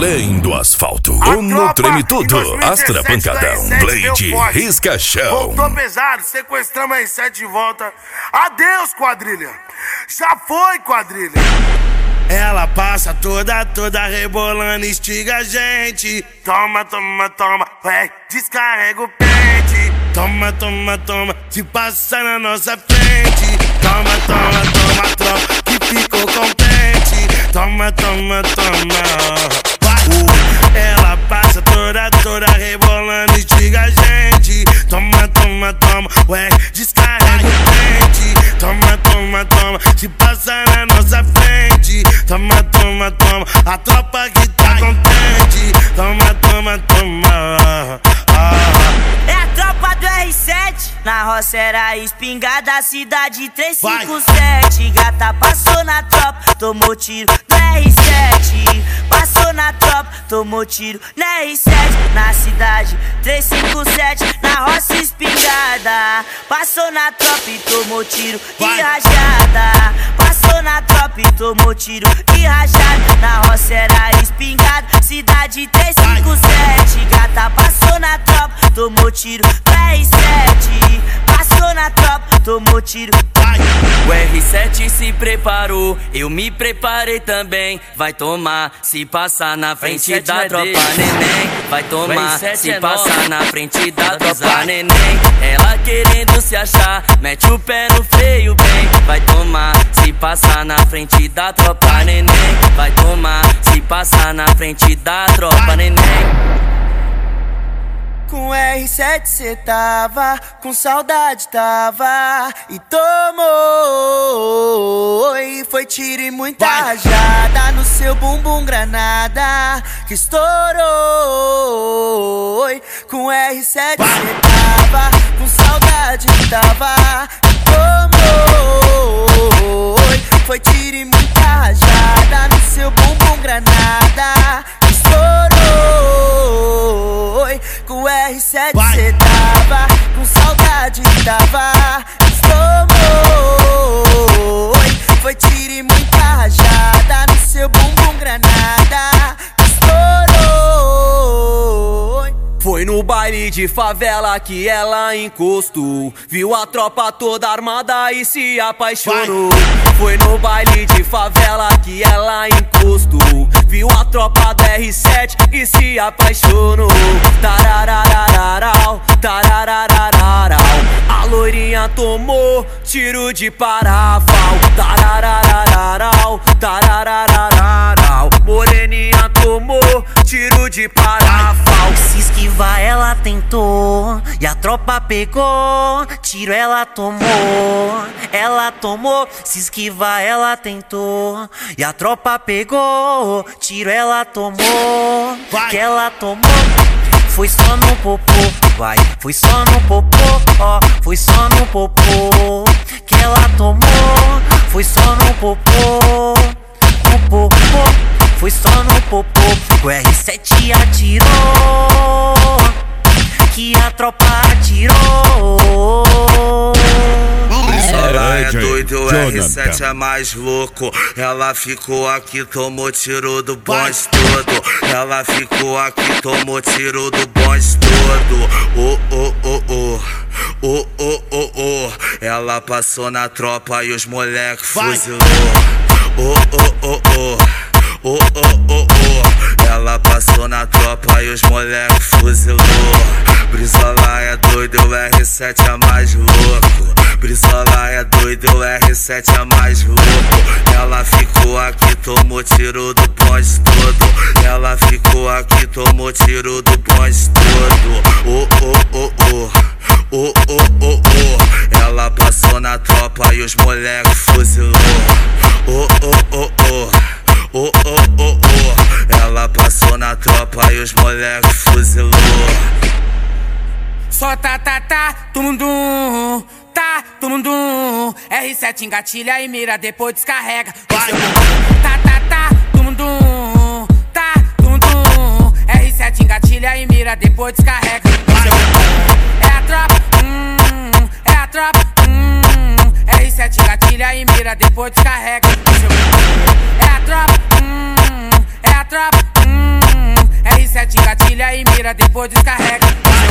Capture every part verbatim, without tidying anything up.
Além do asfalto, o no treme tudo, Astra Pancadão, Blade, Risca Chão. Voltou pesado, sequestramos a R sete de volta. Adeus, quadrilha. Já foi, quadrilha. Ela passa toda, toda rebolando, instiga a gente. Toma, toma, toma, vai, descarrega o pente. Toma, toma, toma, se passa na nossa frente. Toma, toma, toma, tropa, que ficou contente. Toma, toma, toma. Ela passa toda, toda rebolando, instiga a gente. Toma, toma, toma, ué, descarrega o pente. Toma, toma, toma, se passa na nossa frente. Toma, toma, toma, a tropa que tá contente. Toma, toma, toma. É a tropa do R sete, na roça era espingarda, cidade três cinco sete. Gata passou na tropa, tomou tiro no R sete. Passou na tropa, tomou tiro no R sete. Na cidade três cinco sete, na roça espingarda. Passou na tropa e tomou tiro e rajada. Passou na tropa e tomou tiro e rajada. Na roça era espingarda, cidade três cinco sete. Gata passou na tropa, tomou tiro no R sete. Passou na tropa, tomou tiro. O R sete se preparou, eu me preparei também. Vai tomar, se passar na frente da tropa, neném. Vai tomar, se passar na frente da tropa, neném. Ela querendo se achar, mete o pé no freio bem. Vai tomar, se passar na frente da tropa, neném. Vai tomar, se passar na frente da tropa, neném. Com R sete cê tava, com saudade tava. E tomou, e foi tiro e muita rajada no seu bumbum granada que estourou. Com R sete cê tava, com saudade tava. E tomou, foi tiro e muita rajada no seu bumbum granada que estourou. Com R sete cê tava, com saudade tava. Estourou, foi tiro e muita rajada no seu bumbum granada. Estourou. Foi no baile de favela que ela encostou, viu a tropa toda armada e se apaixonou. Foi no baile de favela que ela encostou, viu a tropa da R sete e se apaixonou. Tarararararau, tarararararau. A loirinha tomou tiro de parafal. Tarararararau, tarararararau. Moreninha tomou tiro de parafal. Se esquivar ela tentou e a tropa pegou. Tiro ela tomou, ela tomou. Se esquivar ela tentou e a tropa pegou. Tiro ela tomou, que ela tomou. Foi só no popô, vai, foi só no popô, ó, foi só no popô que ela tomou. Foi só no popô, no popô, foi só no popô. O R sete atirou, que a tropa atirou. Ela é doida, o R sete é mais louco. Ela ficou aqui, tomou tiro do bonde todo. Ela ficou aqui, tomou tiro do bonde todo. Oh, oh, oh, oh, oh, oh, oh, oh. Ela passou na tropa e os moleque fuzilou. Oh, oh, oh, oh, oh, oh, oh, oh. Ela passou na tropa e os moleque fuzilou. Brizola é doido, o R sete é mais louco. Brizola é doido, o R sete é mais louco. Ela ficou aqui, tomou tiro do bonde todo. Ela ficou aqui, tomou tiro do bonde todo. Oh, oh, oh, oh, oh, oh, oh, oh. Ela passou na tropa e os moleque fuzilou. Oh, oh, oh, oh, oh, oh, oh, oh. Ela passou na tropa e os moleque fuzilou. Só tá, tá, tá, tum-dum, tá, tum-dum. R sete engatilha e mira, depois descarrega. Vai. Tá, tá, tá, tum-dum, tá, tum-dum. R sete engatilha e mira, depois descarrega. Vai. É a tropa, hum, é a tropa, hum. R sete engatilha e mira, depois descarrega. É a tropa, hum, é a tropa, hum. engatilha e mira, depois descarrega.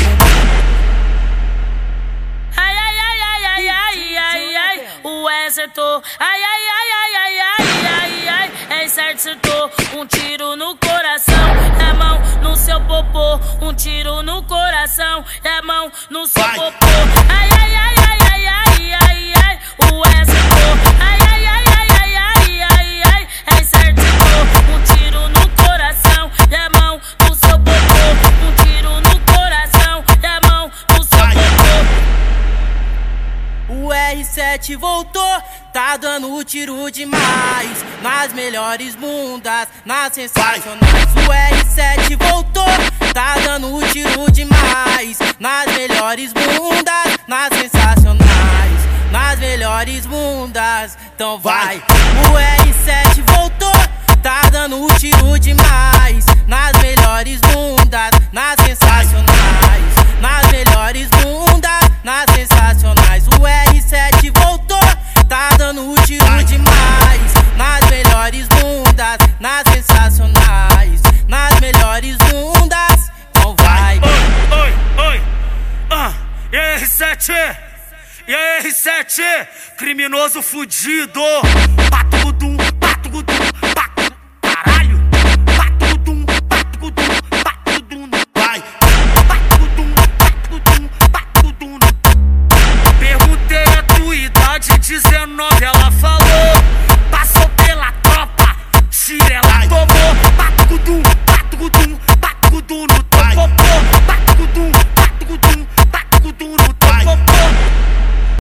Ai, ai, ai, ai, ai, ai, ai, ai, o acertou. Ai, ai, ai, ai, ai, ai, ai, ai, é certo, acertou. Um tiro no coração, é mão no seu popô. Um tiro no coração, é mão no seu popô. Ai, ai, ai, ai, ai, ai, ai, ai, o acertou. Ai, ai, ai, ai, ai, ai, ai, ai, é certo, acertou. Um tiro no coração, é mão no seu popô. Um tiro no coração, é mão no seu popô. O R sete voltou, tá dando tiro demais, nas melhores bundas, nas sensacionais. O R sete voltou, tá dando tiro demais, nas melhores bundas, nas sensacionais, nas melhores bundas, então vai. O R sete voltou, tá dando tiro demais, nas melhores bundas, nas sensacionais, nas melhores bundas, nas sensacionais. O R sete voltou, tá dando tiro demais, nas melhores bundas, nas sensacionais, nas melhores bundas, então vai. Oi, oi, oi, ah, e aí, R sete? E aí, R sete? Criminoso fudido. Pato gudum, pato gudum, pato, caralho. Pato gudum, pato gudum, pato gudum, vai. Pato gudum, pato gudum, pato gudum. Perguntei a tua idade, dezenove, ela falou.